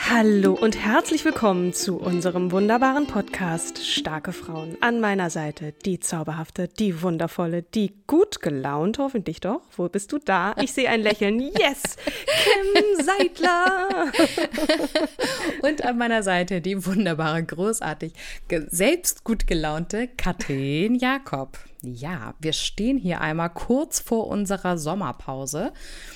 Hallo und herzlich willkommen zu unserem wunderbaren Podcast Starke Frauen. An meiner Seite die zauberhafte, die wundervolle, die gut gelaunt, hoffentlich doch. Wo bist du da? Ich sehe ein Lächeln. Yes! Kim Seidler! Und an meiner Seite die wunderbare, großartig, selbst gut gelaunte Katrin Jakob. Ja, wir stehen hier einmal kurz vor unserer Sommerpause.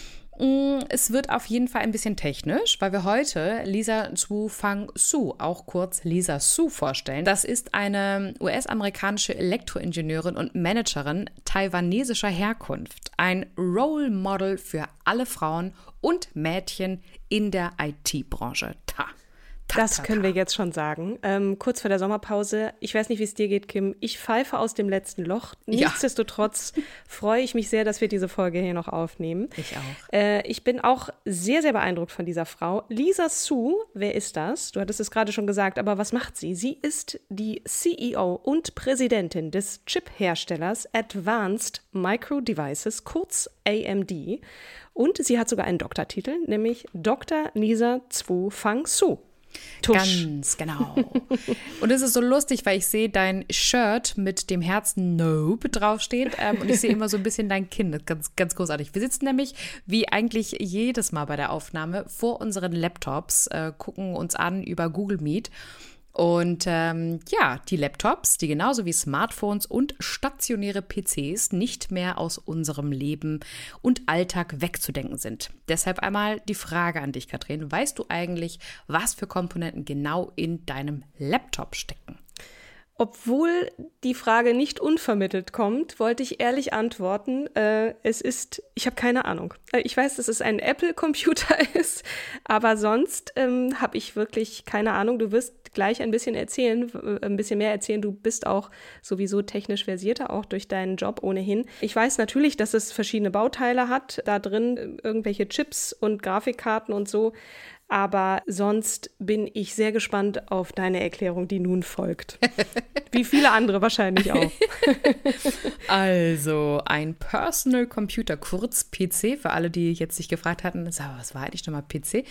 Es wird auf jeden Fall ein bisschen technisch, weil wir heute Lisa Zhu Fang Su, auch kurz Lisa Su, vorstellen. Das ist eine US-amerikanische Elektroingenieurin und Managerin taiwanesischer Herkunft. Ein Role Model für alle Frauen und Mädchen in der IT-Branche. Das können wir jetzt schon sagen. Kurz vor der Sommerpause. Ich weiß nicht, wie es dir geht, Kim. Ich pfeife aus dem letzten Loch. Nichtsdestotrotz freue ich mich sehr, dass wir diese Folge hier noch aufnehmen. Ich auch. Ich bin auch sehr, sehr beeindruckt von dieser Frau. Lisa Su, wer ist das? Du hattest es gerade schon gesagt, aber was macht sie? Sie ist die CEO und Präsidentin des Chip-Herstellers Advanced Micro Devices, kurz AMD. Und sie hat sogar einen Doktortitel, nämlich Dr. Lisa Zhu Fang Su. Tusch. Ganz genau. Und es ist so lustig, weil ich sehe dein Shirt mit dem Herzen Nope draufsteht und ich sehe immer so ein bisschen dein Kinn. Ganz, ganz großartig. Wir sitzen nämlich, wie eigentlich jedes Mal bei der Aufnahme, vor unseren Laptops, gucken uns an über Google Meet. Und die Laptops, die genauso wie Smartphones und stationäre PCs nicht mehr aus unserem Leben und Alltag wegzudenken sind. Deshalb einmal die Frage an dich, Katrin. Weißt du eigentlich, was für Komponenten genau in deinem Laptop stecken? Obwohl die Frage nicht unvermittelt kommt, wollte ich ehrlich antworten, ich habe keine Ahnung. Ich weiß, dass es ein Apple-Computer ist, aber sonst habe ich wirklich keine Ahnung. Du wirst gleich ein bisschen mehr erzählen. Du bist auch sowieso technisch versierter, auch durch deinen Job ohnehin. Ich weiß natürlich, dass es verschiedene Bauteile hat, da drin irgendwelche Chips und Grafikkarten und so. Aber sonst bin ich sehr gespannt auf deine Erklärung, die nun folgt. Wie viele andere wahrscheinlich auch. Also, ein Personal Computer, kurz PC, für alle, die jetzt sich gefragt hatten, was war eigentlich nochmal PC?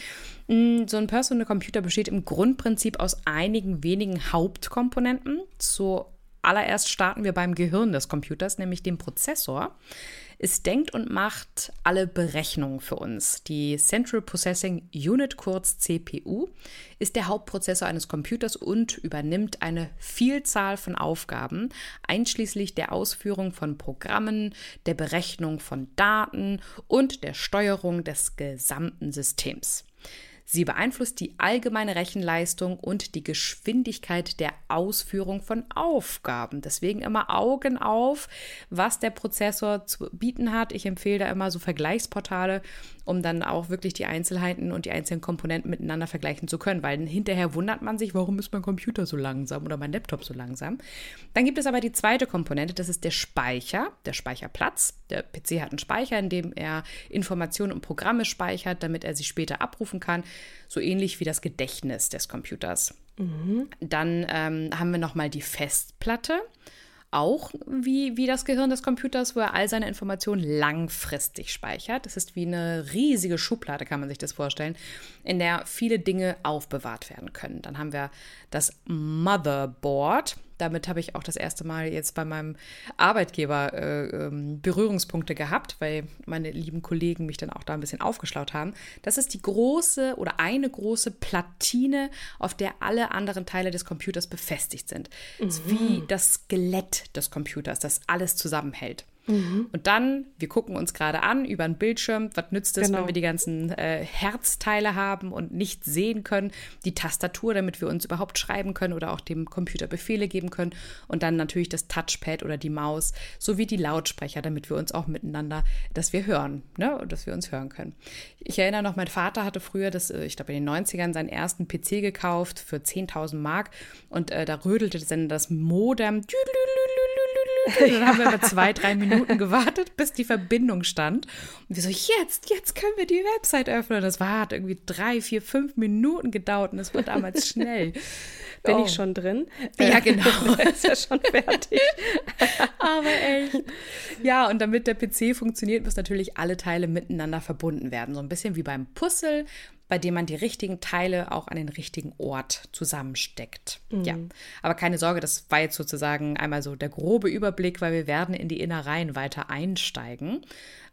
So ein Personal Computer besteht im Grundprinzip aus einigen wenigen Hauptkomponenten. Zuallererst starten wir beim Gehirn des Computers, nämlich dem Prozessor. Es denkt und macht alle Berechnungen für uns. Die Central Processing Unit, kurz CPU, ist der Hauptprozessor eines Computers und übernimmt eine Vielzahl von Aufgaben, einschließlich der Ausführung von Programmen, der Berechnung von Daten und der Steuerung des gesamten Systems. Sie beeinflusst die allgemeine Rechenleistung und die Geschwindigkeit der Ausführung von Aufgaben. Deswegen immer Augen auf, was der Prozessor zu bieten hat. Ich empfehle da immer so Vergleichsportale, um dann auch wirklich die Einzelheiten und die einzelnen Komponenten miteinander vergleichen zu können. Weil hinterher wundert man sich, warum ist mein Computer so langsam oder mein Laptop so langsam. Dann gibt es aber die zweite Komponente, das ist der Speicher, der Speicherplatz. Der PC hat einen Speicher, in dem er Informationen und Programme speichert, damit er sie später abrufen kann. So ähnlich wie das Gedächtnis des Computers. Mhm. Dann haben wir nochmal die Festplatte, auch wie das Gehirn des Computers, wo er all seine Informationen langfristig speichert. Das ist wie eine riesige Schublade, kann man sich das vorstellen, in der viele Dinge aufbewahrt werden können. Dann haben wir das Motherboard. Damit habe ich auch das erste Mal jetzt bei meinem Arbeitgeber Berührungspunkte gehabt, weil meine lieben Kollegen mich dann auch da ein bisschen aufgeschlaut haben. Das ist die große oder eine große Platine, auf der alle anderen Teile des Computers befestigt sind. Mhm. Das ist wie das Skelett des Computers, das alles zusammenhält. Mhm. Und dann, wir gucken uns gerade an über einen Bildschirm, was nützt es, wenn wir die ganzen Herzteile haben und nicht sehen können, die Tastatur, damit wir uns überhaupt schreiben können oder auch dem Computer Befehle geben können und dann natürlich das Touchpad oder die Maus sowie die Lautsprecher, damit wir uns auch miteinander, dass wir hören, ne, und dass wir uns hören können. Ich erinnere noch, mein Vater hatte früher, ich glaube in den 90ern, seinen ersten PC gekauft für 10.000 Mark und da rödelte dann das Modem. Dann haben wir über 2-3 Minuten gewartet, bis die Verbindung stand. Und wir so, jetzt können wir die Website öffnen. Das hat irgendwie 3, 4, 5 Minuten gedauert und es war damals schnell. Bin ich schon drin? Ja, genau. Ist ja schon fertig. Aber echt. Ja, und damit der PC funktioniert, müssen natürlich alle Teile miteinander verbunden werden. So ein bisschen wie beim Puzzle. bei dem man die richtigen Teile auch an den richtigen Ort zusammensteckt. Ja, aber keine Sorge, das war jetzt sozusagen einmal so der grobe Überblick, weil wir werden in die Innereien weiter einsteigen.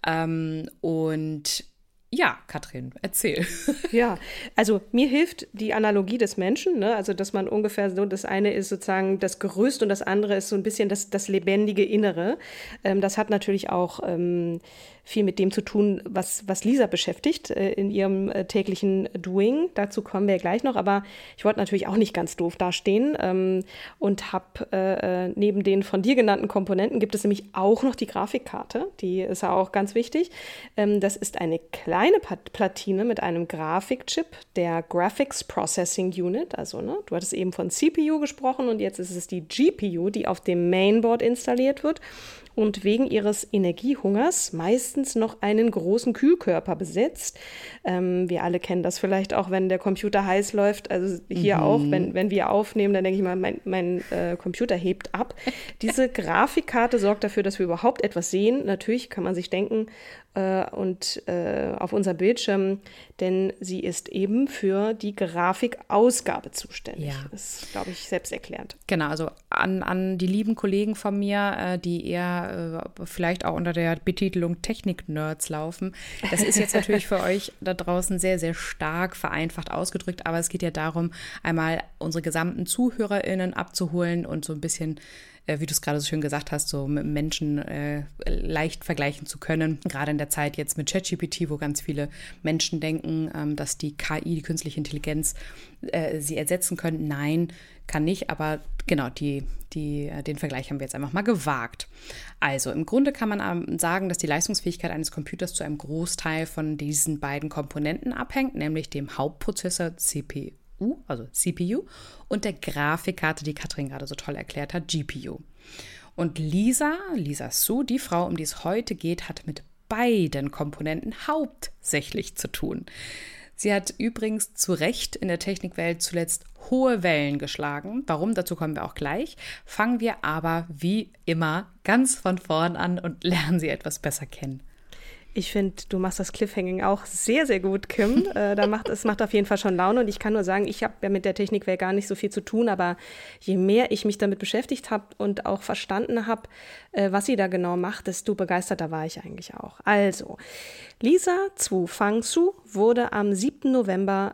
Und ja, Katrin, erzähl. Ja, also mir hilft die Analogie des Menschen, ne? Also dass man ungefähr so, das eine ist sozusagen das Gerüst und das andere ist so ein bisschen das lebendige Innere. Das hat natürlich auch viel mit dem zu tun, was Lisa beschäftigt in ihrem täglichen Doing. Dazu kommen wir gleich noch, aber ich wollte natürlich auch nicht ganz doof dastehen und habe neben den von dir genannten Komponenten gibt es nämlich auch noch die Grafikkarte, die ist ja auch ganz wichtig. Das ist eine kleine Platine mit einem Grafikchip, der Graphics Processing Unit, also ne, du hattest eben von CPU gesprochen und jetzt ist es die GPU, die auf dem Mainboard installiert wird und wegen ihres Energiehungers meistens noch einen großen Kühlkörper besitzt. Wir alle kennen das vielleicht auch, wenn der Computer heiß läuft. Also hier auch, wenn wir aufnehmen, dann denke ich mal, mein Computer hebt ab. Diese Grafikkarte sorgt dafür, dass wir überhaupt etwas sehen. Natürlich kann man sich denken, auf unser Bildschirm, denn sie ist eben für die Grafikausgabe zuständig. Ja. Das ist, glaube ich, selbsterklärend. Genau, also an die lieben Kollegen von mir, die eher vielleicht auch unter der Betitelung Technik-Nerds laufen. Das ist jetzt natürlich für euch da draußen sehr, sehr stark vereinfacht ausgedrückt, aber es geht ja darum, einmal unsere gesamten ZuhörerInnen abzuholen und so ein bisschen, wie du es gerade so schön gesagt hast, so mit Menschen leicht vergleichen zu können. Gerade in der Zeit jetzt mit ChatGPT, wo ganz viele Menschen denken, dass die KI, die künstliche Intelligenz, sie ersetzen können. Nein, kann nicht, aber genau, den Vergleich haben wir jetzt einfach mal gewagt. Also im Grunde kann man sagen, dass die Leistungsfähigkeit eines Computers zu einem Großteil von diesen beiden Komponenten abhängt, nämlich dem Hauptprozessor also CPU, und der Grafikkarte, die Katrin gerade so toll erklärt hat, GPU. Und Lisa Su, die Frau, um die es heute geht, hat mit beiden Komponenten hauptsächlich zu tun. Sie hat übrigens zu Recht in der Technikwelt zuletzt hohe Wellen geschlagen. Warum? Dazu kommen wir auch gleich. Fangen wir aber wie immer ganz von vorn an und lernen sie etwas besser kennen. Ich finde, du machst das Cliffhanging auch sehr, sehr gut, Kim. Es macht auf jeden Fall schon Laune. Und ich kann nur sagen, ich habe ja mit der Technikwelt gar nicht so viel zu tun. Aber je mehr ich mich damit beschäftigt habe und auch verstanden habe, was sie da genau macht, desto begeisterter war ich eigentlich auch. Also, Lisa Zhu Fangsu wurde am 7. November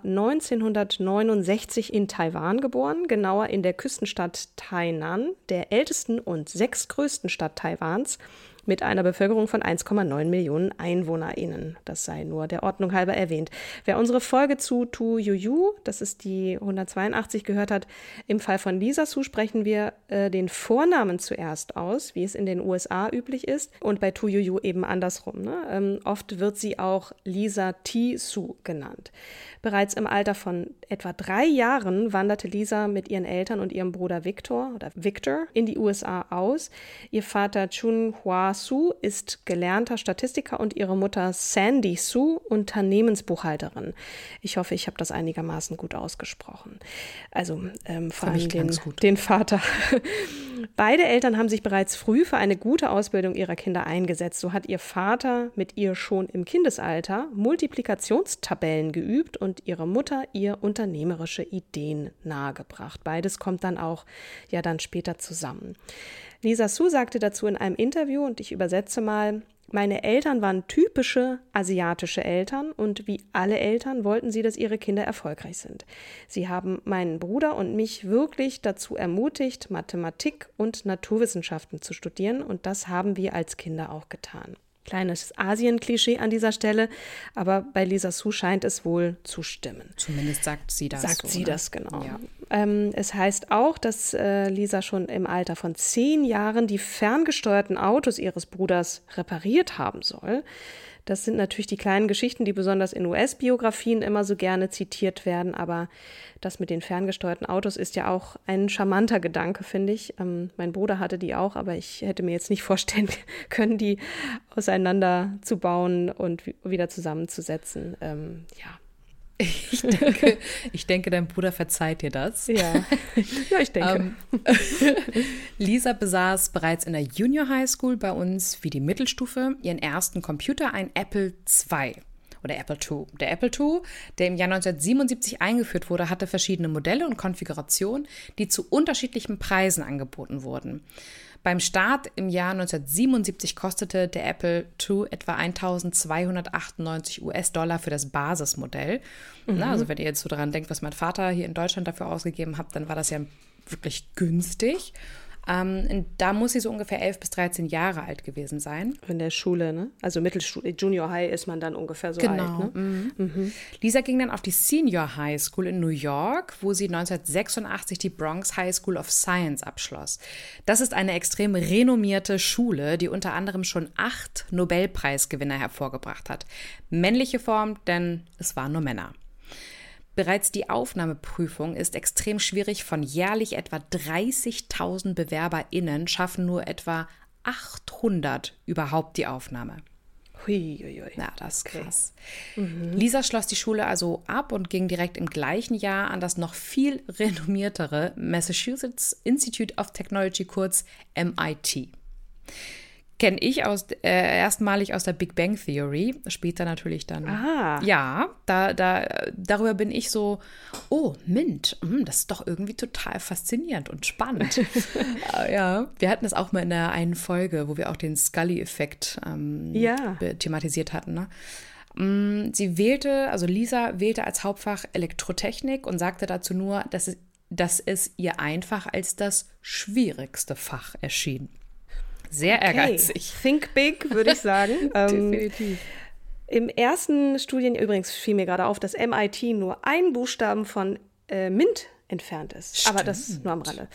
1969 in Taiwan geboren, genauer in der Küstenstadt Tainan, der ältesten und sechstgrößten Stadt Taiwans, mit einer Bevölkerung von 1,9 Millionen EinwohnerInnen. Das sei nur der Ordnung halber erwähnt. Wer unsere Folge zu Tu Youyou, das ist die 182, gehört hat, im Fall von Lisa Su sprechen wir den Vornamen zuerst aus, wie es in den USA üblich ist, und bei Tu Youyou eben andersrum. Ne? Oft wird sie auch Lisa T. Su genannt. Bereits im Alter von etwa 3 Jahren wanderte Lisa mit ihren Eltern und ihrem Bruder Victor in die USA aus. Ihr Vater Chun Hua Su ist gelernter Statistiker und ihre Mutter Sandy Su Unternehmensbuchhalterin. Ich hoffe, ich habe das einigermaßen gut ausgesprochen. Also vor allem den Vater. Beide Eltern haben sich bereits früh für eine gute Ausbildung ihrer Kinder eingesetzt. So hat ihr Vater mit ihr schon im Kindesalter Multiplikationstabellen geübt und ihre Mutter ihr unternehmerische Ideen nahegebracht. Beides kommt dann auch dann später zusammen. Lisa Su sagte dazu in einem Interview, und ich übersetze mal: Meine Eltern waren typische asiatische Eltern und wie alle Eltern wollten sie, dass ihre Kinder erfolgreich sind. Sie haben meinen Bruder und mich wirklich dazu ermutigt, Mathematik und Naturwissenschaften zu studieren, und das haben wir als Kinder auch getan. Kleines Asien-Klischee an dieser Stelle, aber bei Lisa Su scheint es wohl zu stimmen. Zumindest sagt sie das. Das, genau. Ja. Es heißt auch, dass Lisa schon im Alter von 10 Jahren die ferngesteuerten Autos ihres Bruders repariert haben soll. Das sind natürlich die kleinen Geschichten, die besonders in US-Biografien immer so gerne zitiert werden, aber das mit den ferngesteuerten Autos ist ja auch ein charmanter Gedanke, finde ich. Mein Bruder hatte die auch, aber ich hätte mir jetzt nicht vorstellen können, die auseinander zu bauen und wieder zusammenzusetzen. Ich denke, dein Bruder verzeiht dir das. Ja, ich denke. Lisa besaß bereits in der Junior High School bei uns wie die Mittelstufe ihren ersten Computer, ein Apple II. oder Apple II. Der Apple II, der im Jahr 1977 eingeführt wurde, hatte verschiedene Modelle und Konfigurationen, die zu unterschiedlichen Preisen angeboten wurden. Beim Start im Jahr 1977 kostete der Apple II etwa 1.298 US-Dollar für das Basismodell. Also wenn ihr jetzt so daran denkt, was mein Vater hier in Deutschland dafür ausgegeben hat, dann war das ja wirklich günstig. Da muss sie so ungefähr 11 bis 13 Jahre alt gewesen sein. In der Schule, ne? Also Mittelschule, Junior High ist man dann ungefähr so alt, ne? Lisa ging dann auf die Senior High School in New York, wo sie 1986 die Bronx High School of Science abschloss. Das ist eine extrem renommierte Schule, die unter anderem schon 8 Nobelpreisgewinner hervorgebracht hat. Männliche Form, denn es waren nur Männer. Bereits die Aufnahmeprüfung ist extrem schwierig. Von jährlich etwa 30.000 BewerberInnen schaffen nur etwa 800 überhaupt die Aufnahme. Huiuiui. Ja, das ist krass. Lisa schloss die Schule also ab und ging direkt im gleichen Jahr an das noch viel renommiertere Massachusetts Institute of Technology, kurz MIT. Kenne ich erstmalig aus der Big Bang Theory, später natürlich dann. Ah. Ja, darüber bin ich so, oh, MINT, das ist doch irgendwie total faszinierend und spannend. Ja, wir hatten es auch mal in der einen Folge, wo wir auch den Scully-Effekt thematisiert hatten, ne? Lisa wählte als Hauptfach Elektrotechnik und sagte dazu nur, dass es ihr einfach als das schwierigste Fach erschien. Sehr ehrgeizig. Think big, würde ich sagen. Definitiv. Im ersten Studienjahr, übrigens fiel mir gerade auf, dass MIT nur einen Buchstaben von MINT entfernt ist. Stimmt. Aber das nur am Rande.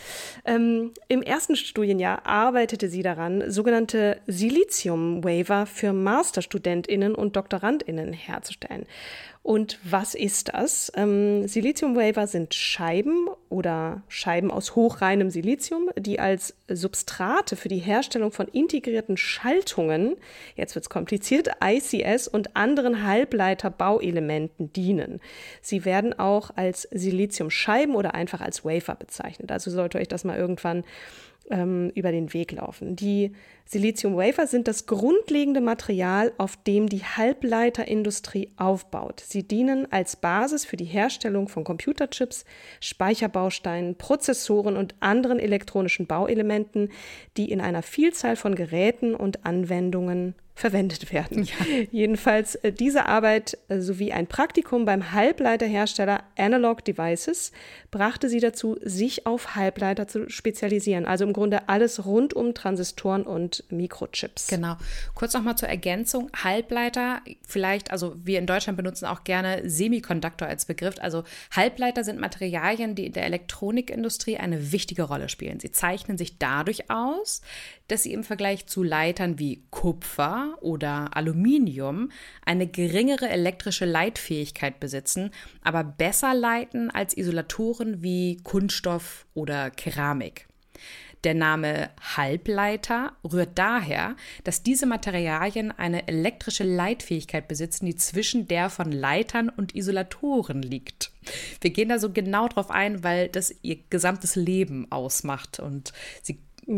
Im ersten Studienjahr arbeitete sie daran, sogenannte Silizium-Wafer für MasterstudentInnen und DoktorandInnen herzustellen. Und was ist das? Silizium-Wafer sind Scheiben oder Scheiben aus hochreinem Silizium, die als Substrate für die Herstellung von integrierten Schaltungen, jetzt wird es kompliziert, ICS und anderen Halbleiterbauelementen dienen. Sie werden auch als Siliziumscheiben oder einfach als Wafer bezeichnet. Also sollte euch das mal irgendwann über den Weg laufen. Die Silizium-Wafer sind das grundlegende Material, auf dem die Halbleiterindustrie aufbaut. Sie dienen als Basis für die Herstellung von Computerchips, Speicherbausteinen, Prozessoren und anderen elektronischen Bauelementen, die in einer Vielzahl von Geräten und Anwendungen verwendet werden. Ja. Jedenfalls diese Arbeit sowie ein Praktikum beim Halbleiterhersteller Analog Devices brachte sie dazu, sich auf Halbleiter zu spezialisieren. Also im Grunde alles rund um Transistoren und Mikrochips. Genau. Kurz nochmal zur Ergänzung. Halbleiter, vielleicht, also wir in Deutschland benutzen auch gerne Semiconductor als Begriff. Also Halbleiter sind Materialien, die in der Elektronikindustrie eine wichtige Rolle spielen. Sie zeichnen sich dadurch aus, dass sie im Vergleich zu Leitern wie Kupfer oder Aluminium eine geringere elektrische Leitfähigkeit besitzen, aber besser leiten als Isolatoren wie Kunststoff oder Keramik. Der Name Halbleiter rührt daher, dass diese Materialien eine elektrische Leitfähigkeit besitzen, die zwischen der von Leitern und Isolatoren liegt. Wir gehen da so genau drauf ein, weil das ihr gesamtes Leben ausmacht und sie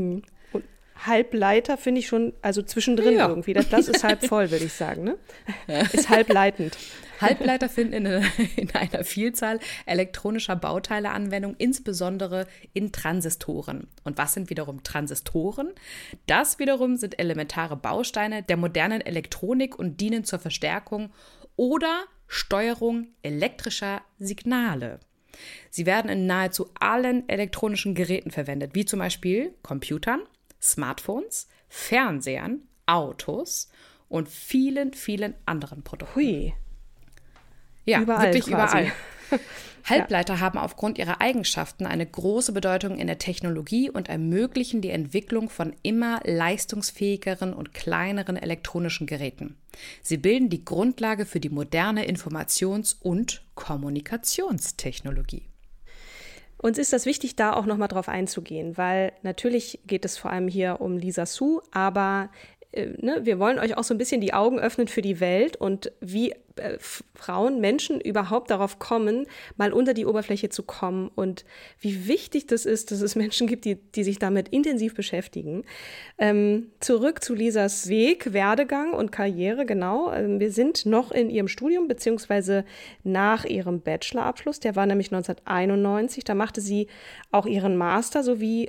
Halbleiter finde ich schon, also zwischendrin irgendwie. Das ist halb voll, würde ich sagen, ne? Ist halbleitend. Halbleiter finden in einer Vielzahl elektronischer Bauteile Anwendung, insbesondere in Transistoren. Und was sind wiederum Transistoren? Das wiederum sind elementare Bausteine der modernen Elektronik und dienen zur Verstärkung oder Steuerung elektrischer Signale. Sie werden in nahezu allen elektronischen Geräten verwendet, wie zum Beispiel Computern, Smartphones, Fernsehern, Autos und vielen, vielen anderen Produkten. Hui. Ja, überall wirklich quasi. überall. Halbleiter haben aufgrund ihrer Eigenschaften eine große Bedeutung in der Technologie und ermöglichen die Entwicklung von immer leistungsfähigeren und kleineren elektronischen Geräten. Sie bilden die Grundlage für die moderne Informations- und Kommunikationstechnologie. Uns ist das wichtig, da auch nochmal drauf einzugehen, weil natürlich geht es vor allem hier um Lisa Su, aber wir wollen euch auch so ein bisschen die Augen öffnen für die Welt und wie Frauen, Menschen überhaupt darauf kommen, mal unter die Oberfläche zu kommen und wie wichtig das ist, dass es Menschen gibt, die sich damit intensiv beschäftigen. Zurück zu Lisas Weg, Werdegang und Karriere, genau. Wir sind noch in ihrem Studium, beziehungsweise nach ihrem Bachelorabschluss, der war nämlich 1991, da machte sie auch ihren Master sowie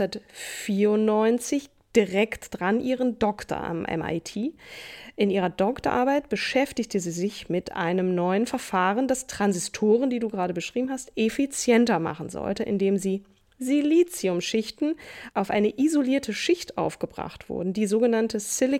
1994 direkt dran ihren Doktor am MIT. In ihrer Doktorarbeit beschäftigte sie sich mit einem neuen Verfahren, das Transistoren, die du gerade beschrieben hast, effizienter machen sollte, indem sie Siliziumschichten auf eine isolierte Schicht aufgebracht wurden, die sogenannte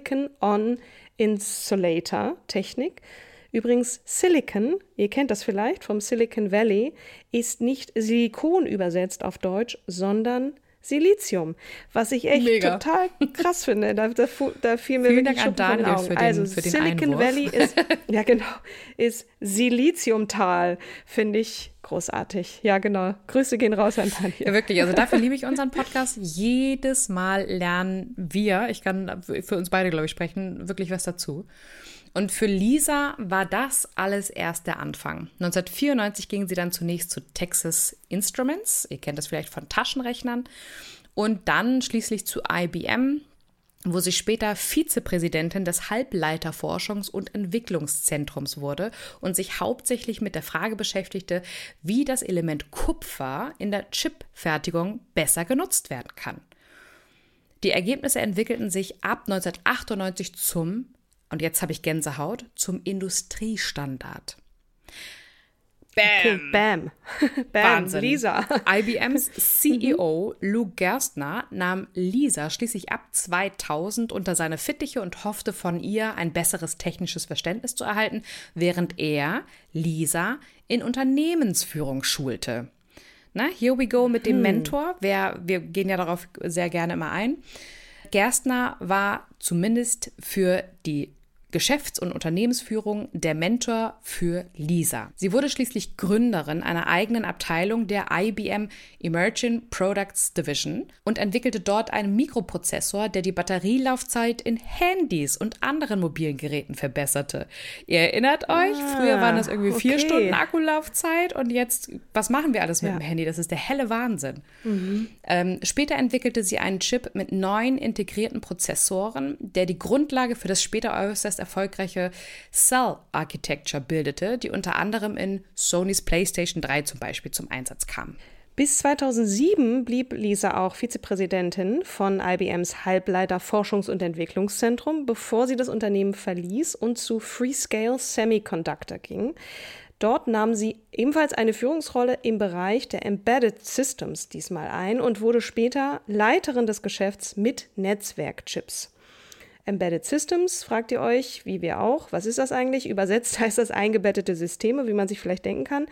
Silicon-on-Insulator-Technik. Übrigens, Silicon, ihr kennt das vielleicht vom Silicon Valley, ist nicht Silikon übersetzt auf Deutsch, sondern Silizium, was ich echt total krass finde. Da fiel mir wirklich Schuppen von den Augen. Also Silicon Valley ist Siliziumtal, finde ich großartig. Ja, genau. Grüße gehen raus an Daniel. Ja, wirklich. Also dafür liebe ich unseren Podcast. Jedes Mal lernen wir, ich kann für uns beide, glaube ich, sprechen, wirklich was dazu. Und für Lisa war das alles erst der Anfang. 1994 ging sie dann zunächst zu Texas Instruments, ihr kennt das vielleicht von Taschenrechnern, und dann schließlich zu IBM, wo sie später Vizepräsidentin des Halbleiterforschungs- und Entwicklungszentrums wurde und sich hauptsächlich mit der Frage beschäftigte, wie das Element Kupfer in der Chipfertigung besser genutzt werden kann. Die Ergebnisse entwickelten sich ab 1998 und jetzt habe ich Gänsehaut, zum Industriestandard. Bam! Okay, bam. Bam, Wahnsinn. Lisa. IBMs CEO Lou Gerstner nahm Lisa schließlich ab 2000 unter seine Fittiche und hoffte von ihr ein besseres technisches Verständnis zu erhalten, während er Lisa in Unternehmensführung schulte. Na, here we go mit dem Mentor. Wir gehen ja darauf sehr gerne immer ein. Gerstner war zumindest für die Geschäfts- und Unternehmensführung der Mentor für Lisa. Sie wurde schließlich Gründerin einer eigenen Abteilung der IBM Emerging Products Division und entwickelte dort einen Mikroprozessor, der die Batterielaufzeit in Handys und anderen mobilen Geräten verbesserte. Ihr erinnert euch, früher waren das irgendwie 4 Stunden Akkulaufzeit und jetzt, was machen wir alles mit dem Handy? Das ist der helle Wahnsinn. Später entwickelte sie einen Chip mit 9 integrierten Prozessoren, der die Grundlage für das später äußerst erfolgreiche Cell Architecture bildete, die unter anderem in Sonys PlayStation 3 zum Beispiel zum Einsatz kam. Bis 2007 blieb Lisa auch Vizepräsidentin von IBMs Halbleiter-Forschungs- und Entwicklungszentrum, bevor sie das Unternehmen verließ und zu Freescale Semiconductor ging. Dort nahm sie ebenfalls eine Führungsrolle im Bereich der Embedded Systems diesmal ein und wurde später Leiterin des Geschäfts mit Netzwerkchips. Embedded Systems, fragt ihr euch, wie wir auch, was ist das eigentlich? Übersetzt heißt das eingebettete Systeme, wie man sich vielleicht denken kann.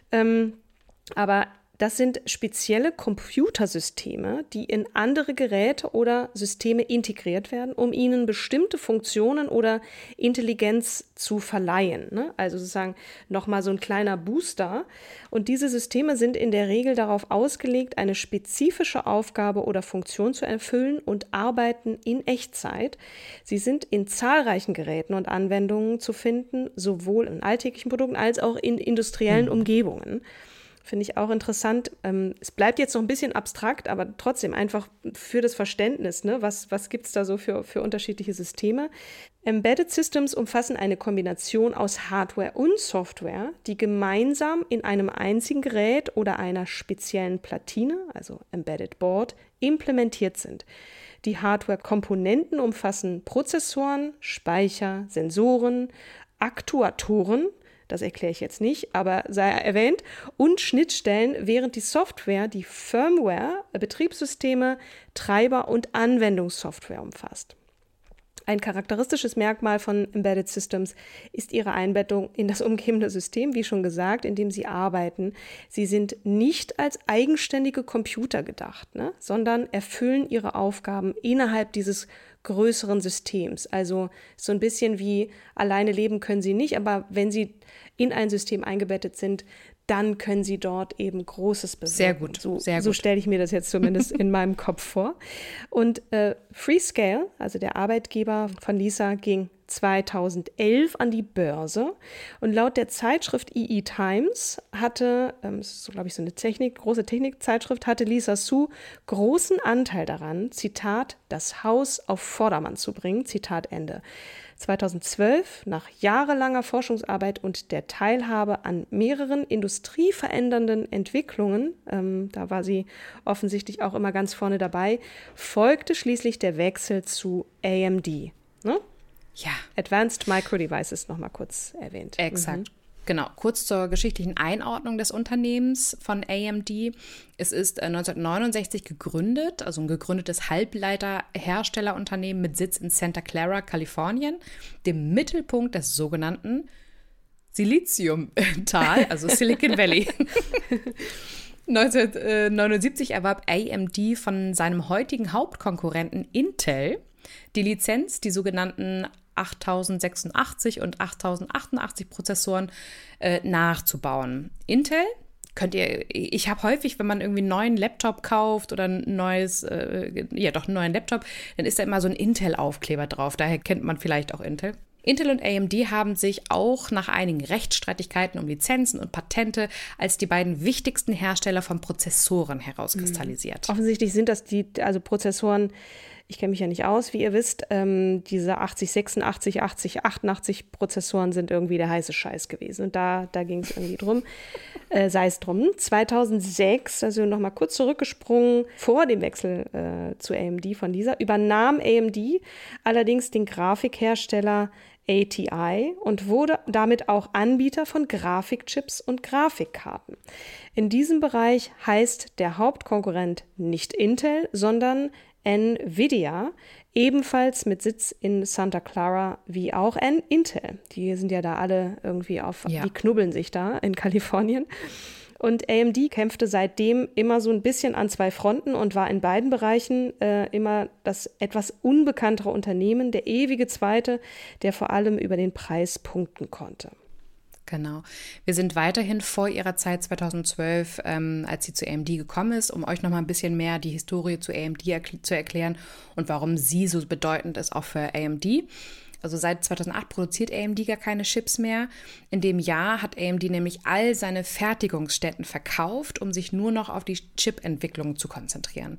Aber das sind spezielle Computersysteme, die in andere Geräte oder Systeme integriert werden, um ihnen bestimmte Funktionen oder Intelligenz zu verleihen. Ne? Also sozusagen nochmal so ein kleiner Booster. Und diese Systeme sind in der Regel darauf ausgelegt, eine spezifische Aufgabe oder Funktion zu erfüllen und arbeiten in Echtzeit. Sie sind in zahlreichen Geräten und Anwendungen zu finden, sowohl in alltäglichen Produkten als auch in industriellen Umgebungen. Finde ich auch interessant. Es bleibt jetzt noch ein bisschen abstrakt, aber trotzdem einfach für das Verständnis, ne? Was gibt es da so für unterschiedliche Systeme? Embedded Systems umfassen eine Kombination aus Hardware und Software, die gemeinsam in einem einzigen Gerät oder einer speziellen Platine, also Embedded Board, implementiert sind. Die Hardware-Komponenten umfassen Prozessoren, Speicher, Sensoren, Aktuatoren, das erkläre ich jetzt nicht, aber sei erwähnt, und Schnittstellen, während die Software die Firmware, Betriebssysteme, Treiber und Anwendungssoftware umfasst. Ein charakteristisches Merkmal von Embedded Systems ist ihre Einbettung in das umgebende System, wie schon gesagt, in dem sie arbeiten. Sie sind nicht als eigenständige Computer gedacht, ne, sondern erfüllen ihre Aufgaben innerhalb dieses größeren Systems. Also so ein bisschen wie alleine leben können sie nicht, aber wenn sie in ein System eingebettet sind, dann können sie dort eben Großes bewirken. Sehr gut, sehr gut. So stelle ich mir das jetzt zumindest in meinem Kopf vor. Und Freescale, also der Arbeitgeber von Lisa, ging 2011 an die Börse und laut der Zeitschrift EE Times hatte, das ist so, glaube ich, so eine große Technikzeitschrift, hatte Lisa Su großen Anteil daran, Zitat, das Haus auf Vordermann zu bringen, Zitat Ende. 2012, nach jahrelanger Forschungsarbeit und der Teilhabe an mehreren industrieverändernden Entwicklungen, da war sie offensichtlich auch immer ganz vorne dabei, folgte schließlich der Wechsel zu AMD. Ne? Ja. Advanced Micro Devices nochmal kurz erwähnt. Exakt. Genau, kurz zur geschichtlichen Einordnung des Unternehmens von AMD. Es ist 1969 gegründet, also ein gegründetes Halbleiterherstellerunternehmen mit Sitz in Santa Clara, Kalifornien, dem Mittelpunkt des sogenannten Siliziumtal, also Silicon Valley. 1979 erwarb AMD von seinem heutigen Hauptkonkurrenten Intel die Lizenz, die sogenannten 8086 und 8088 Prozessoren nachzubauen. Intel ich habe häufig, wenn man irgendwie einen neuen Laptop kauft oder einen neuen Laptop, dann ist da immer so ein Intel-Aufkleber drauf. Daher kennt man vielleicht auch Intel. Intel und AMD haben sich auch nach einigen Rechtsstreitigkeiten um Lizenzen und Patente als die beiden wichtigsten Hersteller von Prozessoren herauskristallisiert. Offensichtlich sind das Prozessoren. Ich kenne mich ja nicht aus, wie ihr wisst. Diese 8086, 8088 Prozessoren sind irgendwie der heiße Scheiß gewesen. Und da ging es irgendwie drum. Sei es drum. 2006, also nochmal kurz zurückgesprungen, vor dem Wechsel zu AMD von dieser, übernahm AMD allerdings den Grafikhersteller ATI und wurde damit auch Anbieter von Grafikchips und Grafikkarten. In diesem Bereich heißt der Hauptkonkurrent nicht Intel, sondern Nvidia, ebenfalls mit Sitz in Santa Clara wie auch Intel. Die sind ja da alle irgendwie die knubbeln sich da in Kalifornien. Und AMD kämpfte seitdem immer so ein bisschen an zwei Fronten und war in beiden Bereichen immer das etwas unbekanntere Unternehmen, der ewige Zweite, der vor allem über den Preis punkten konnte. Genau. Wir sind weiterhin vor ihrer Zeit 2012, als sie zu AMD gekommen ist, um euch noch mal ein bisschen mehr die Historie zu AMD zu erklären und warum sie so bedeutend ist auch für AMD. Also seit 2008 produziert AMD gar keine Chips mehr. In dem Jahr hat AMD nämlich all seine Fertigungsstätten verkauft, um sich nur noch auf die Chip-Entwicklung zu konzentrieren.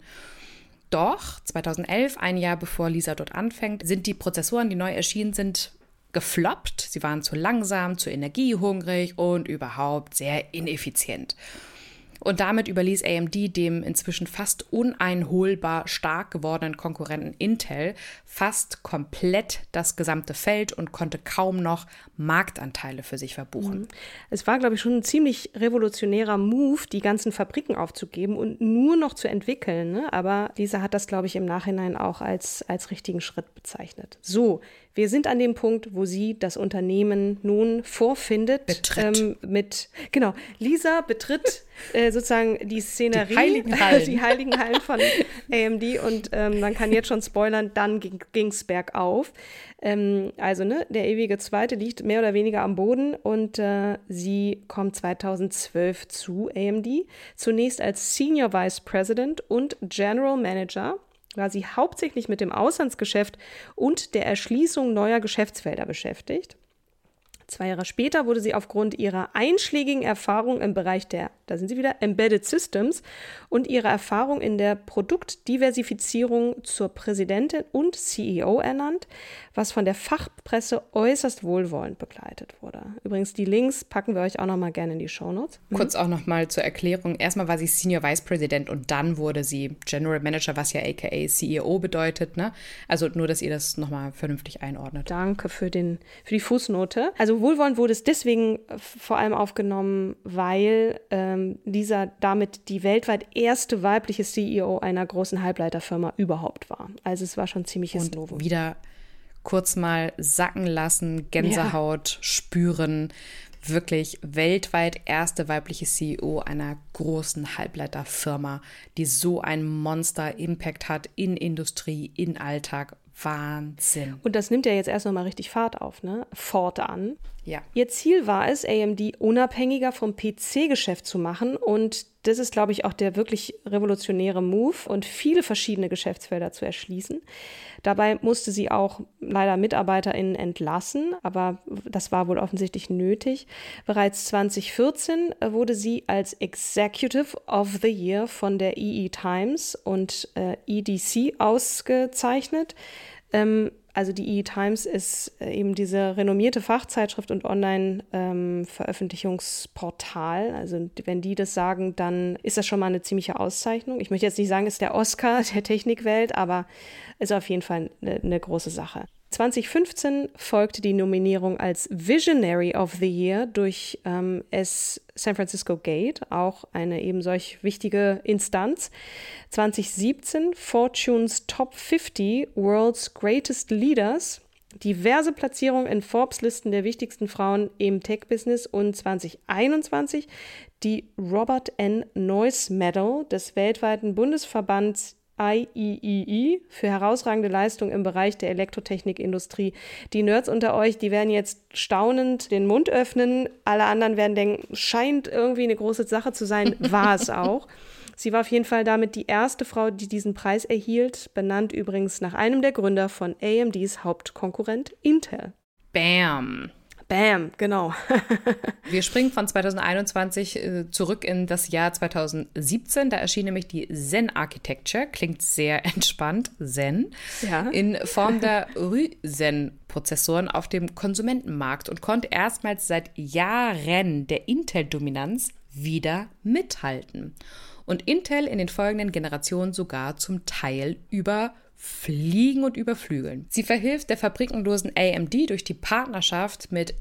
Doch 2011, ein Jahr bevor Lisa dort anfängt, sind die Prozessoren, die neu erschienen sind, gefloppt. Sie waren zu langsam, zu energiehungrig und überhaupt sehr ineffizient. Und damit überließ AMD dem inzwischen fast uneinholbar stark gewordenen Konkurrenten Intel fast komplett das gesamte Feld und konnte kaum noch Marktanteile für sich verbuchen. Es war, glaube ich, schon ein ziemlich revolutionärer Move, die ganzen Fabriken aufzugeben und nur noch zu entwickeln. Ne? Aber Lisa hat das, glaube ich, im Nachhinein auch als richtigen Schritt bezeichnet. So, wir sind an dem Punkt, wo sie das Unternehmen nun vorfindet. Lisa betritt sozusagen die Szenerie, die heiligen Hallen von AMD und man kann jetzt schon spoilern, dann ging's bergauf. Der ewige Zweite liegt mehr oder weniger am Boden und sie kommt 2012 zu AMD, zunächst als Senior Vice President und General Manager. War sie hauptsächlich mit dem Auslandsgeschäft und der Erschließung neuer Geschäftsfelder beschäftigt. 2 Jahre später wurde sie aufgrund ihrer einschlägigen Erfahrung im Bereich der, da sind sie wieder, Embedded Systems und ihrer Erfahrung in der Produktdiversifizierung zur Präsidentin und CEO ernannt, was von der Fachpresse äußerst wohlwollend begleitet wurde. Übrigens, die Links packen wir euch auch noch mal gerne in die Shownotes. Kurz auch noch mal zur Erklärung. Erstmal war sie Senior Vice President und dann wurde sie General Manager, was ja aka CEO bedeutet. Ne? Also nur, dass ihr das noch mal vernünftig einordnet. Danke für die Fußnote. Also wohlwollend wurde es deswegen vor allem aufgenommen, weil Lisa damit die weltweit erste weibliche CEO einer großen Halbleiterfirma überhaupt war. Also es war schon ziemliches Novum. Und wieder kurz mal sacken lassen, Gänsehaut spüren. Wirklich weltweit erste weibliche CEO einer großen Halbleiterfirma, die so einen Monster-Impact hat in Industrie, in Alltag. Wahnsinn. Und das nimmt ja jetzt erst noch mal richtig Fahrt auf, ne? Fortan. Ja. Ihr Ziel war es, AMD unabhängiger vom PC-Geschäft zu machen und das ist, glaube ich, auch der wirklich revolutionäre Move und viele verschiedene Geschäftsfelder zu erschließen. Dabei musste sie auch leider MitarbeiterInnen entlassen, aber das war wohl offensichtlich nötig. Bereits 2014 wurde sie als Executive of the Year von der EE Times und EDC ausgezeichnet. Also die EE Times ist eben diese renommierte Fachzeitschrift und Online-Veröffentlichungsportal. Also wenn die das sagen, dann ist das schon mal eine ziemliche Auszeichnung. Ich möchte jetzt nicht sagen, es ist der Oscar der Technikwelt, aber ist auf jeden Fall eine große Sache. 2015 folgte die Nominierung als Visionary of the Year durch San Francisco Gate, auch eine eben solch wichtige Instanz. 2017 Fortune's Top 50 World's Greatest Leaders, diverse Platzierungen in Forbes-Listen der wichtigsten Frauen im Tech-Business und 2021 die Robert N. Noyce Medal des weltweiten Bundesverbands IEEE für herausragende Leistung im Bereich der Elektrotechnikindustrie. Die Nerds unter euch, die werden jetzt staunend den Mund öffnen. Alle anderen werden denken, scheint irgendwie eine große Sache zu sein. War es auch. Sie war auf jeden Fall damit die erste Frau, die diesen Preis erhielt, benannt übrigens nach einem der Gründer von AMDs Hauptkonkurrent Intel. Bam! Bam, genau. Wir springen von 2021 zurück in das Jahr 2017. Da erschien nämlich die Zen Architecture, klingt sehr entspannt, Zen, ja. In Form der Ryzen-Prozessoren auf dem Konsumentenmarkt und konnte erstmals seit Jahren der Intel-Dominanz wieder mithalten. Und Intel in den folgenden Generationen sogar zum Teil überfliegen und überflügeln. Sie verhilft der fabrikenlosen AMD durch die Partnerschaft mit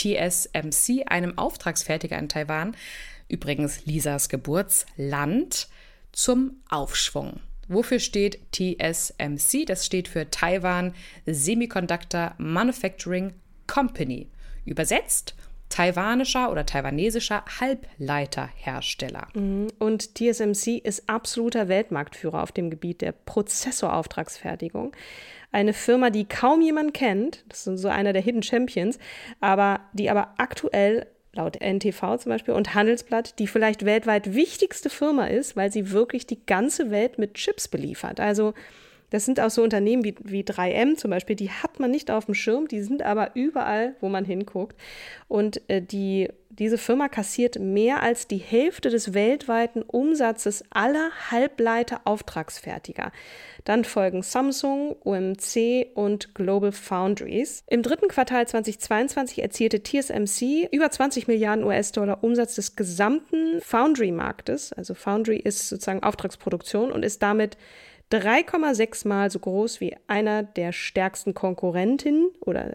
TSMC, einem Auftragsfertiger in Taiwan, übrigens Lisas Geburtsland, zum Aufschwung. Wofür steht TSMC? Das steht für Taiwan Semiconductor Manufacturing Company. Übersetzt taiwanischer oder taiwanesischer Halbleiterhersteller. Und TSMC ist absoluter Weltmarktführer auf dem Gebiet der Prozessorauftragsfertigung. Eine Firma, die kaum jemand kennt, das ist so einer der Hidden Champions, die aber aktuell laut NTV zum Beispiel und Handelsblatt die vielleicht weltweit wichtigste Firma ist, weil sie wirklich die ganze Welt mit Chips beliefert. Also das sind auch so Unternehmen wie 3M zum Beispiel, die hat man nicht auf dem Schirm, die sind aber überall, wo man hinguckt. Und diese Firma kassiert mehr als die Hälfte des weltweiten Umsatzes aller Halbleiter-Auftragsfertiger. Dann folgen Samsung, UMC und Global Foundries. Im dritten Quartal 2022 erzielte TSMC über 20 Milliarden US-Dollar Umsatz des gesamten Foundry-Marktes. Also Foundry ist sozusagen Auftragsproduktion und ist damit 3,6 Mal so groß wie eine der stärksten Konkurrenten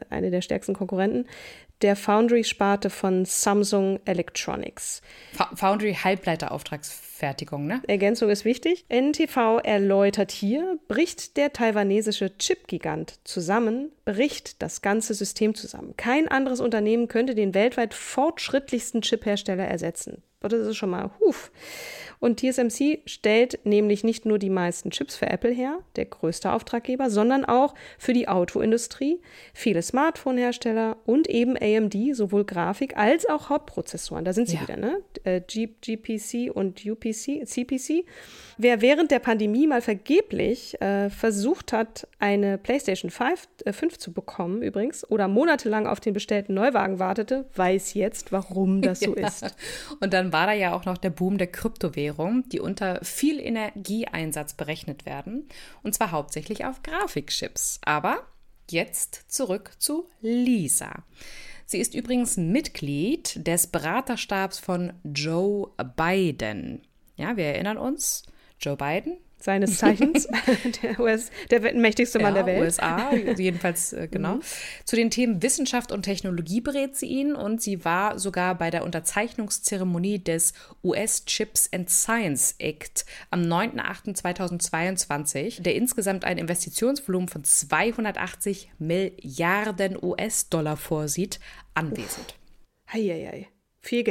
der Foundry-Sparte von Samsung Electronics. Foundry Halbleiterauftragsfertigung, ne? Ergänzung ist wichtig. NTV erläutert hier, bricht der taiwanesische Chip-Gigant zusammen, bricht das ganze System zusammen. Kein anderes Unternehmen könnte den weltweit fortschrittlichsten Chip-Hersteller ersetzen. Das ist schon mal Und TSMC stellt nämlich nicht nur die meisten Chips für Apple her, der größte Auftraggeber, sondern auch für die Autoindustrie, viele Smartphone-Hersteller und eben AMD, sowohl Grafik als auch Hauptprozessoren. Da sind sie wieder, ne? GPC und CPC. Wer während der Pandemie mal vergeblich versucht hat, eine PlayStation 5 zu bekommen übrigens oder monatelang auf den bestellten Neuwagen wartete, weiß jetzt, warum das so ist. Und dann war da ja auch noch der Boom der Kryptowährung, die unter viel Energieeinsatz berechnet werden, und zwar hauptsächlich auf Grafikchips. Aber jetzt zurück zu Lisa. Sie ist übrigens Mitglied des Beraterstabs von Joe Biden. Ja, wir erinnern uns, Joe Biden. Seines Zeichens, der mächtigste Mann der Welt. USA, jedenfalls, genau. Zu den Themen Wissenschaft und Technologie berät sie ihn und sie war sogar bei der Unterzeichnungszeremonie des US Chips and Science Act am 9.8.2022, der insgesamt ein Investitionsvolumen von 280 Milliarden US-Dollar vorsieht, anwesend. Heieiei, viel Geld.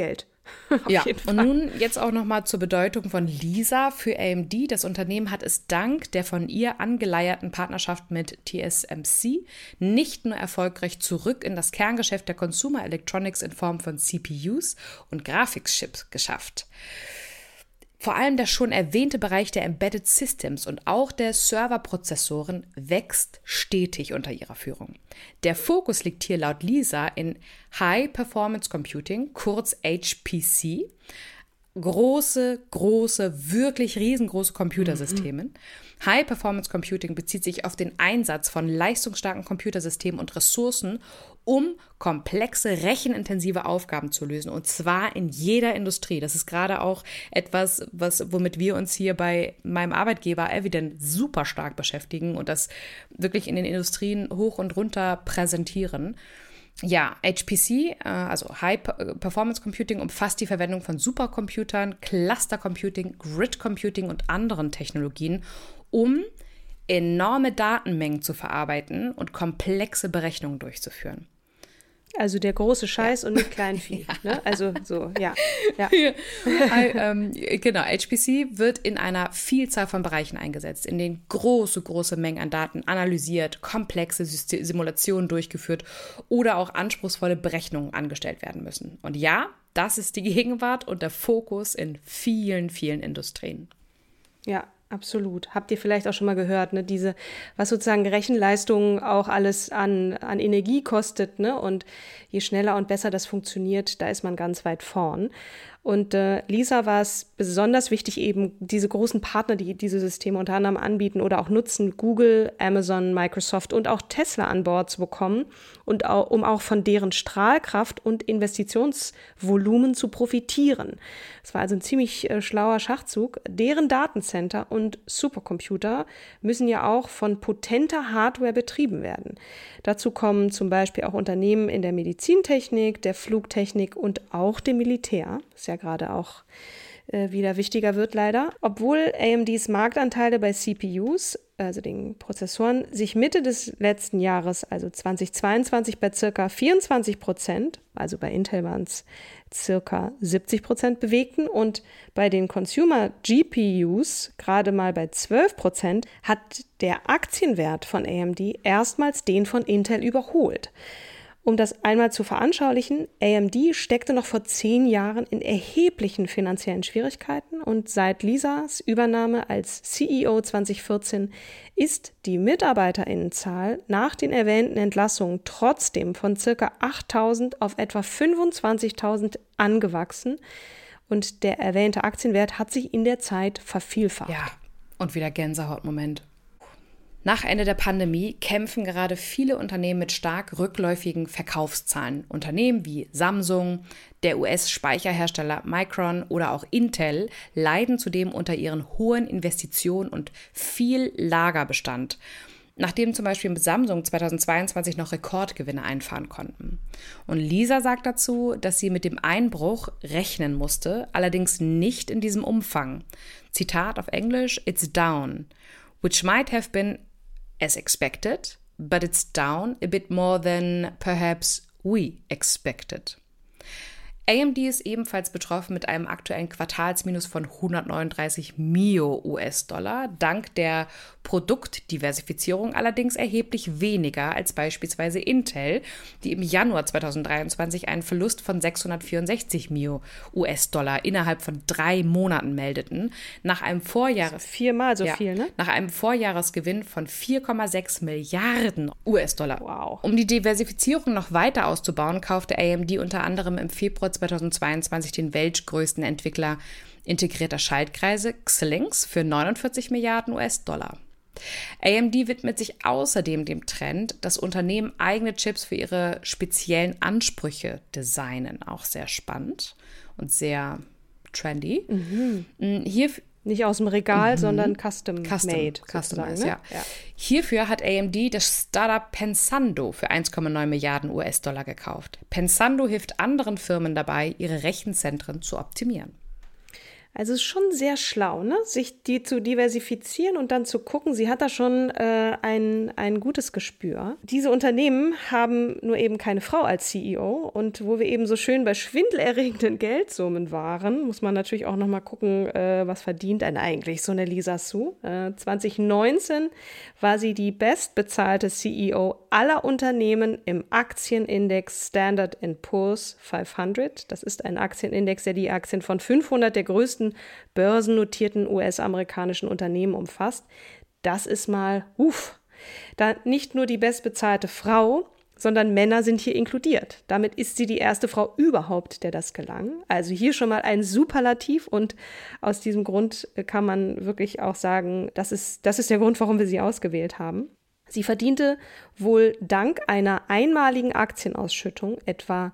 Ja, und nun jetzt auch nochmal zur Bedeutung von Lisa für AMD. Das Unternehmen hat es dank der von ihr angeleierten Partnerschaft mit TSMC nicht nur erfolgreich zurück in das Kerngeschäft der Consumer Electronics in Form von CPUs und Grafikchips geschafft. Vor allem der schon erwähnte Bereich der Embedded Systems und auch der Serverprozessoren wächst stetig unter ihrer Führung. Der Fokus liegt hier laut Lisa in High Performance Computing, kurz HPC, große, wirklich riesengroße Computersysteme. High Performance Computing bezieht sich auf den Einsatz von leistungsstarken Computersystemen und Ressourcen, um komplexe, rechenintensive Aufgaben zu lösen, und zwar in jeder Industrie. Das ist gerade auch etwas, womit wir uns hier bei meinem Arbeitgeber Evident super stark beschäftigen und das wirklich in den Industrien hoch und runter präsentieren. Ja, HPC, also High Performance Computing, umfasst die Verwendung von Supercomputern, Cluster Computing, Grid Computing und anderen Technologien, um enorme Datenmengen zu verarbeiten und komplexe Berechnungen durchzuführen. Also der große Scheiß und mit Kleinvieh. Ja. Ne? Also so, ja. Genau, HPC wird in einer Vielzahl von Bereichen eingesetzt, in denen große Mengen an Daten analysiert, komplexe Simulationen durchgeführt oder auch anspruchsvolle Berechnungen angestellt werden müssen. Und ja, das ist die Gegenwart und der Fokus in vielen Industrien. Ja, absolut. Habt ihr vielleicht auch schon mal gehört, ne? Was sozusagen Rechenleistung auch alles an Energie kostet, ne? Und je schneller und besser das funktioniert, da ist man ganz weit vorn. Und Lisa war es besonders wichtig, eben diese großen Partner, die diese Systeme unter anderem anbieten oder auch nutzen, Google, Amazon, Microsoft und auch Tesla an Bord zu bekommen und um auch von deren Strahlkraft und Investitionsvolumen zu profitieren. Es war also ein ziemlich schlauer Schachzug. Deren Datencenter und Supercomputer müssen ja auch von potenter Hardware betrieben werden. Dazu kommen zum Beispiel auch Unternehmen in der Medizintechnik, der Flugtechnik und auch dem Militär. Das ja gerade auch wieder wichtiger wird leider. Obwohl AMDs Marktanteile bei CPUs, also den Prozessoren, sich Mitte des letzten Jahres, also 2022, bei ca. 24%, also bei Intel waren es ca. 70% bewegten und bei den Consumer GPUs gerade mal bei 12%, hat der Aktienwert von AMD erstmals den von Intel überholt. Um das einmal zu veranschaulichen, AMD steckte noch vor 10 Jahren in erheblichen finanziellen Schwierigkeiten und seit Lisas Übernahme als CEO 2014 ist die MitarbeiterInnenzahl nach den erwähnten Entlassungen trotzdem von ca. 8.000 auf etwa 25.000 angewachsen und der erwähnte Aktienwert hat sich in der Zeit vervielfacht. Ja, und wieder Gänsehautmoment. Nach Ende der Pandemie kämpfen gerade viele Unternehmen mit stark rückläufigen Verkaufszahlen. Unternehmen wie Samsung, der US-Speicherhersteller Micron oder auch Intel leiden zudem unter ihren hohen Investitionen und viel Lagerbestand, nachdem zum Beispiel mit Samsung 2022 noch Rekordgewinne einfahren konnten. Und Lisa sagt dazu, dass sie mit dem Einbruch rechnen musste, allerdings nicht in diesem Umfang. Zitat auf Englisch: "It's down, which might have been as expected, but it's down a bit more than perhaps we expected." AMD ist ebenfalls betroffen mit einem aktuellen Quartalsminus von 139 Mio US-Dollar, dank der Produktdiversifizierung allerdings erheblich weniger als beispielsweise Intel, die im Januar 2023 einen Verlust von 664 Mio US-Dollar innerhalb von 3 Monaten meldeten, nach einem viermal so viel, ne? Nach einem Vorjahresgewinn von 4,6 Milliarden US-Dollar. Wow. Um die Diversifizierung noch weiter auszubauen, kaufte AMD unter anderem im Februar 2022 den weltgrößten Entwickler integrierter Schaltkreise Xilinx für 49 Milliarden US-Dollar. AMD widmet sich außerdem dem Trend, dass Unternehmen eigene Chips für ihre speziellen Ansprüche designen. Auch sehr spannend und sehr trendy. Nicht aus dem Regal, sondern custom-made. Customized, ja. Hierfür hat AMD das Startup Pensando für 1,9 Milliarden US-Dollar gekauft. Pensando hilft anderen Firmen dabei, ihre Rechenzentren zu optimieren. Also es ist schon sehr schlau, ne? Sich die zu diversifizieren und dann zu gucken, sie hat da schon ein gutes Gespür. Diese Unternehmen haben nur eben keine Frau als CEO und wo wir eben so schön bei schwindelerregenden Geldsummen waren, muss man natürlich auch nochmal gucken, was verdient denn eigentlich so eine Lisa Su. 2019 war sie die bestbezahlte CEO aller Unternehmen im Aktienindex Standard & Poor's 500. Das ist ein Aktienindex, der die Aktien von 500 der größten börsennotierten US-amerikanischen Unternehmen umfasst. Das ist mal, da nicht nur die bestbezahlte Frau, sondern Männer sind hier inkludiert. Damit ist sie die erste Frau überhaupt, der das gelang. Also hier schon mal ein Superlativ und aus diesem Grund kann man wirklich auch sagen, das ist der Grund, warum wir sie ausgewählt haben. Sie verdiente wohl dank einer einmaligen Aktienausschüttung etwa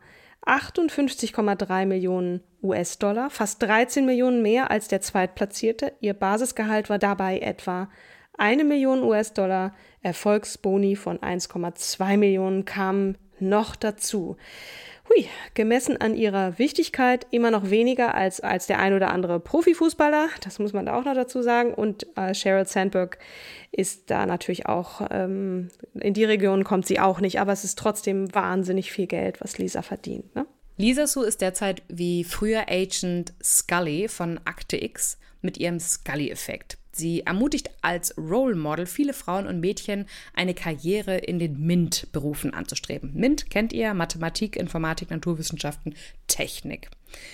58,3 Millionen US-Dollar, fast 13 Millionen mehr als der Zweitplatzierte. Ihr Basisgehalt war dabei etwa 1 Million US-Dollar. Erfolgsboni von 1,2 Millionen kamen noch dazu. Gemessen an ihrer Wichtigkeit immer noch weniger als der ein oder andere Profifußballer, das muss man da auch noch dazu sagen. Und Sheryl Sandberg ist da natürlich auch, in die Region kommt sie auch nicht, aber es ist trotzdem wahnsinnig viel Geld, was Lisa verdient, ne? Lisa Su ist derzeit wie früher Agent Scully von Akte X mit ihrem Scully-Effekt. Sie ermutigt als Role Model viele Frauen und Mädchen, eine Karriere in den MINT-Berufen anzustreben. MINT kennt ihr: Mathematik, Informatik, Naturwissenschaften, Technik.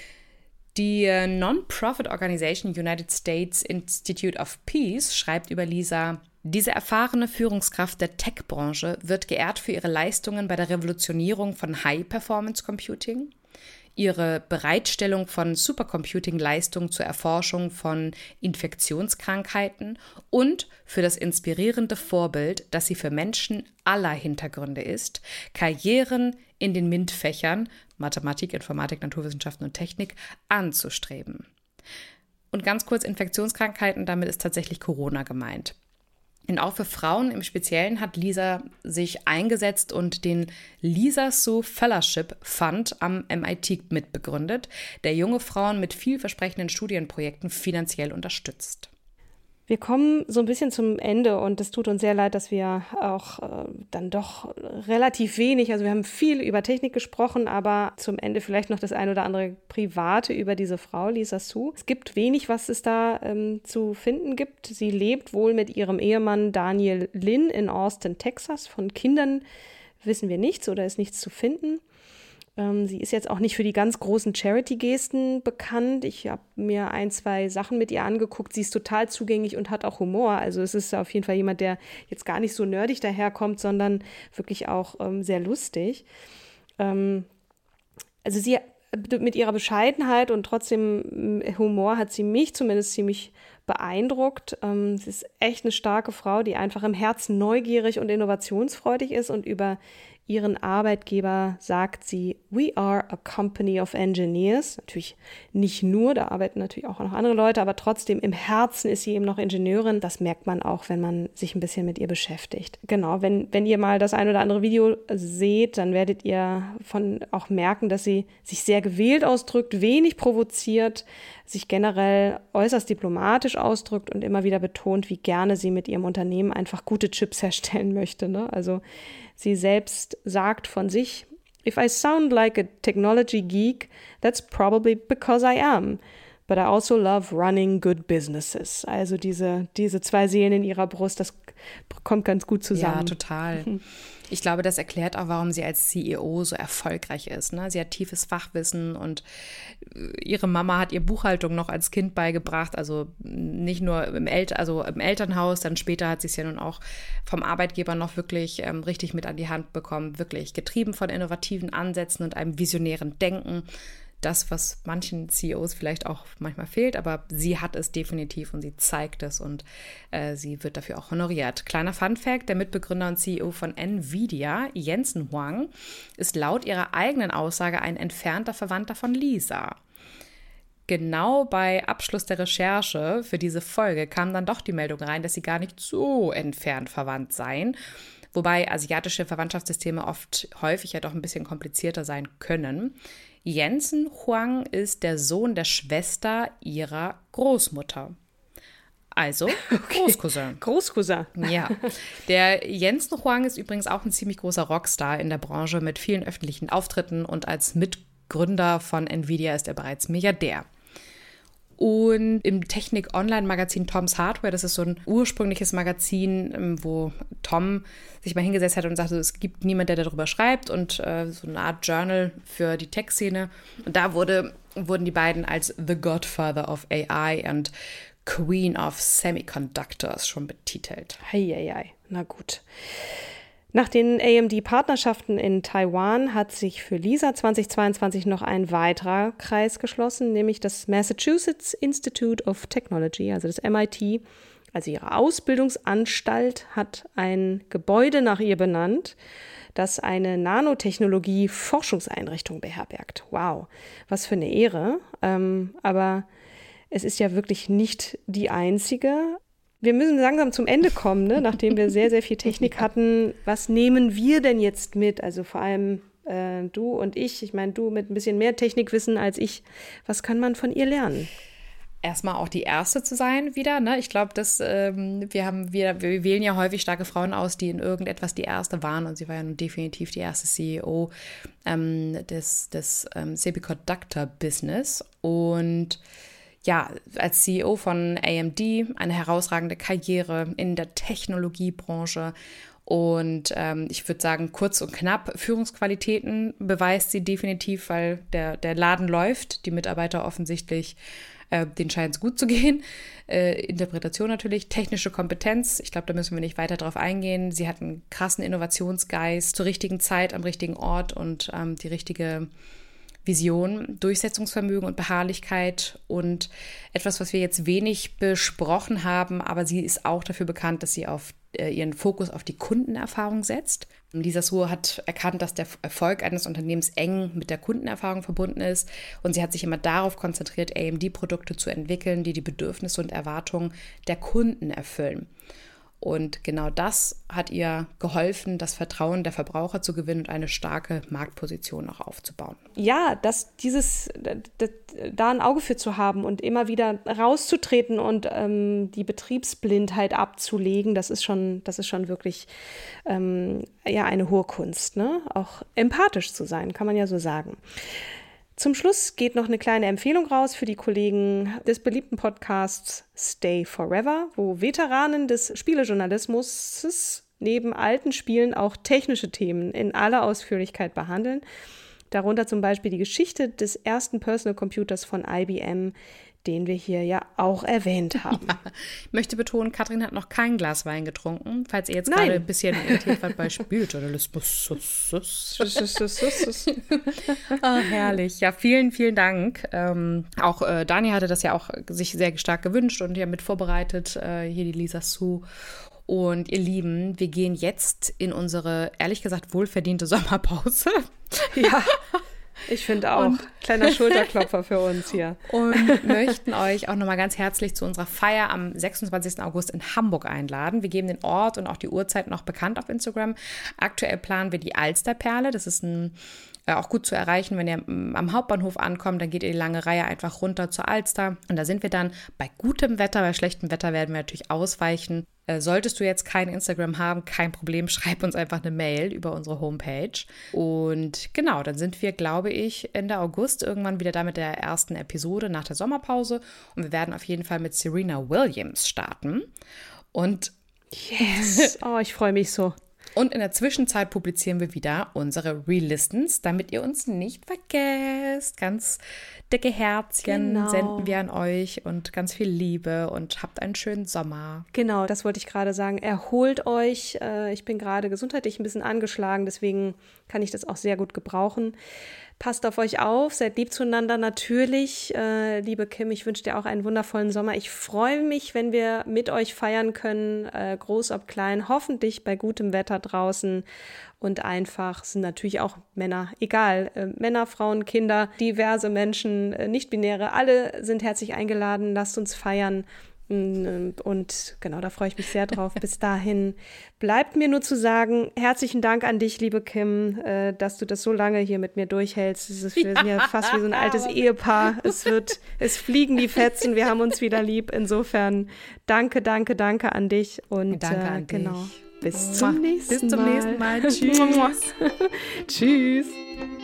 Die Non-Profit Organisation United States Institute of Peace schreibt über Lisa: Diese erfahrene Führungskraft der Tech-Branche wird geehrt für ihre Leistungen bei der Revolutionierung von High-Performance-Computing, ihre Bereitstellung von Supercomputing-Leistungen zur Erforschung von Infektionskrankheiten und für das inspirierende Vorbild, das sie für Menschen aller Hintergründe ist, Karrieren in den MINT-Fächern Mathematik, Informatik, Naturwissenschaften und Technik anzustreben. Und ganz kurz: Infektionskrankheiten, damit ist tatsächlich Corona gemeint. Und auch für Frauen im Speziellen hat Lisa sich eingesetzt und den Lisa Su Fellowship Fund am MIT mitbegründet, der junge Frauen mit vielversprechenden Studienprojekten finanziell unterstützt. Wir kommen so ein bisschen zum Ende und es tut uns sehr leid, dass wir auch dann doch relativ wenig, also wir haben viel über Technik gesprochen, aber zum Ende vielleicht noch das ein oder andere Private über diese Frau, Lisa Su. Es gibt wenig, was es da zu finden gibt. Sie lebt wohl mit ihrem Ehemann Daniel Lin in Austin, Texas. Von Kindern wissen wir nichts oder ist nichts zu finden. Sie ist jetzt auch nicht für die ganz großen Charity-Gesten bekannt. Ich habe mir 1, 2 Sachen mit ihr angeguckt. Sie ist total zugänglich und hat auch Humor. Also es ist auf jeden Fall jemand, der jetzt gar nicht so nerdig daherkommt, sondern wirklich auch sehr lustig. Also sie mit ihrer Bescheidenheit und trotzdem Humor hat sie mich zumindest ziemlich beeindruckt. Sie ist echt eine starke Frau, die einfach im Herzen neugierig und innovationsfreudig ist, und über ihren Arbeitgeber sagt sie: We are a company of engineers. Natürlich nicht nur, da arbeiten natürlich auch noch andere Leute, aber trotzdem im Herzen ist sie eben noch Ingenieurin. Das merkt man auch, wenn man sich ein bisschen mit ihr beschäftigt. Genau, wenn ihr mal das ein oder andere Video seht, dann werdet ihr auch merken, dass sie sich sehr gewählt ausdrückt, wenig provoziert, sich generell äußerst diplomatisch ausdrückt und immer wieder betont, wie gerne sie mit ihrem Unternehmen einfach gute Chips herstellen möchte, ne? Also sie selbst sagt von sich: If I sound like a technology geek, that's probably because I am. But I also love running good businesses. Also diese 2 Seelen in ihrer Brust, das kommt ganz gut zusammen. Ja, total. Ich glaube, das erklärt auch, warum sie als CEO so erfolgreich ist, ne? Sie hat tiefes Fachwissen und ihre Mama hat ihr Buchhaltung noch als Kind beigebracht, also nicht nur im Elternhaus, dann später hat sie es ja nun auch vom Arbeitgeber noch wirklich richtig mit an die Hand bekommen, wirklich getrieben von innovativen Ansätzen und einem visionären Denken. Das, was manchen CEOs vielleicht auch manchmal fehlt, aber sie hat es definitiv und sie zeigt es und sie wird dafür auch honoriert. Kleiner Funfact: Der Mitbegründer und CEO von Nvidia, Jensen Huang, ist laut ihrer eigenen Aussage ein entfernter Verwandter von Lisa. Genau bei Abschluss der Recherche für diese Folge kam dann doch die Meldung rein, dass sie gar nicht so entfernt verwandt seien. wobei asiatische Verwandtschaftssysteme häufig ja doch ein bisschen komplizierter sein können. Jensen Huang ist der Sohn der Schwester ihrer Großmutter. Also Großcousin. Großcousin. Ja. Der Jensen Huang ist übrigens auch ein ziemlich großer Rockstar in der Branche mit vielen öffentlichen Auftritten und als Mitgründer von Nvidia ist er bereits Milliardär. Und im Technik-Online-Magazin Tom's Hardware, das ist so ein ursprüngliches Magazin, wo Tom sich mal hingesetzt hat und sagte, es gibt niemand, der darüber schreibt und so eine Art Journal für die Tech-Szene. Und da wurden die beiden als The Godfather of AI und Queen of Semiconductors schon betitelt. Heieiei, na gut. Nach den AMD-Partnerschaften in Taiwan hat sich für Lisa 2022 noch ein weiterer Kreis geschlossen, nämlich das Massachusetts Institute of Technology, also das MIT. Also ihre Ausbildungsanstalt hat ein Gebäude nach ihr benannt, das eine Nanotechnologie-Forschungseinrichtung beherbergt. Wow, was für eine Ehre. Aber es ist ja wirklich nicht die einzige. Wir müssen langsam zum Ende kommen, ne? Nachdem wir sehr, sehr viel Technik hatten. Was nehmen wir denn jetzt mit? Also vor allem du und ich. Ich meine, du mit ein bisschen mehr Technikwissen als ich. Was kann man von ihr lernen? Erstmal auch die Erste zu sein wieder, ne? Ich glaube, wir wählen ja häufig starke Frauen aus, die in irgendetwas die Erste waren. Und sie war ja nun definitiv die erste CEO des Semiconductor-Business. Und ja, als CEO von AMD eine herausragende Karriere in der Technologiebranche und ich würde sagen, kurz und knapp, Führungsqualitäten beweist sie definitiv, weil der Laden läuft, die Mitarbeiter offensichtlich, denen scheint es gut zu gehen. Interpretation natürlich, technische Kompetenz, ich glaube, da müssen wir nicht weiter drauf eingehen. Sie hat einen krassen Innovationsgeist zur richtigen Zeit, am richtigen Ort und die richtige Vision, Durchsetzungsvermögen und Beharrlichkeit und etwas, was wir jetzt wenig besprochen haben, aber sie ist auch dafür bekannt, dass sie auf ihren Fokus auf die Kundenerfahrung setzt. Lisa Su hat erkannt, dass der Erfolg eines Unternehmens eng mit der Kundenerfahrung verbunden ist und sie hat sich immer darauf konzentriert, AMD-Produkte zu entwickeln, die die Bedürfnisse und Erwartungen der Kunden erfüllen. Und genau das hat ihr geholfen, das Vertrauen der Verbraucher zu gewinnen und eine starke Marktposition auch aufzubauen. Ja, da ein Auge für zu haben und immer wieder rauszutreten und die Betriebsblindheit abzulegen, das ist schon wirklich eine hohe Kunst, ne? Auch empathisch zu sein, kann man ja so sagen. Zum Schluss geht noch eine kleine Empfehlung raus für die Kollegen des beliebten Podcasts Stay Forever, wo Veteranen des Spielejournalismus neben alten Spielen auch technische Themen in aller Ausführlichkeit behandeln. Darunter zum Beispiel die Geschichte des ersten Personal Computers von IBM, den wir hier ja auch erwähnt haben. Ja, ich möchte betonen, Katrin hat noch kein Glas Wein getrunken, falls ihr jetzt gerade ein bisschen irritiert wart bei Spieljournalismus. Herrlich. Ja, vielen, vielen Dank. Auch Dani hatte das ja auch sich sehr stark gewünscht und ja mit vorbereitet, hier die Lisa Su. Und ihr Lieben, wir gehen jetzt in unsere, ehrlich gesagt, wohlverdiente Sommerpause. Ja. Ich finde auch. Kleiner Schulterklopfer für uns hier. Und möchten euch auch nochmal ganz herzlich zu unserer Feier am 26. August in Hamburg einladen. Wir geben den Ort und auch die Uhrzeit noch bekannt auf Instagram. Aktuell planen wir die Alsterperle. Das ist auch gut zu erreichen, wenn ihr am Hauptbahnhof ankommt, dann geht ihr die lange Reihe einfach runter zur Alster. Und da sind wir dann bei gutem Wetter, bei schlechtem Wetter werden wir natürlich ausweichen. Solltest du jetzt kein Instagram haben, kein Problem, schreib uns einfach eine Mail über unsere Homepage. Und genau, dann sind wir, glaube ich, Ende August irgendwann wieder da mit der ersten Episode nach der Sommerpause. Und wir werden auf jeden Fall mit Serena Williams starten. Und yes! Oh, ich freue mich so. Und in der Zwischenzeit publizieren wir wieder unsere Relistens, damit ihr uns nicht vergesst. Ganz dicke Herzchen senden wir an euch und ganz viel Liebe und habt einen schönen Sommer. Genau, das wollte ich gerade sagen. Erholt euch. Ich bin gerade gesundheitlich ein bisschen angeschlagen, deswegen kann ich das auch sehr gut gebrauchen. Passt auf euch auf, seid lieb zueinander natürlich. Liebe Kim, ich wünsche dir auch einen wundervollen Sommer. Ich freue mich, wenn wir mit euch feiern können, groß ob klein, hoffentlich bei gutem Wetter draußen. Und einfach sind natürlich auch Männer, egal, Männer, Frauen, Kinder, diverse Menschen, Nicht-Binäre, alle sind herzlich eingeladen. Lasst uns feiern Und genau, da freue ich mich sehr drauf. Bis dahin bleibt mir nur zu sagen, herzlichen Dank an dich, liebe Kim, dass du das so lange hier mit mir durchhältst. Wir sind ja fast wie so ein altes Ehepaar. Es fliegen die Fetzen, wir haben uns wieder lieb. Insofern danke an dich. Und danke an dich. Genau, bis zum nächsten Mal. Tschüss. Tschüss.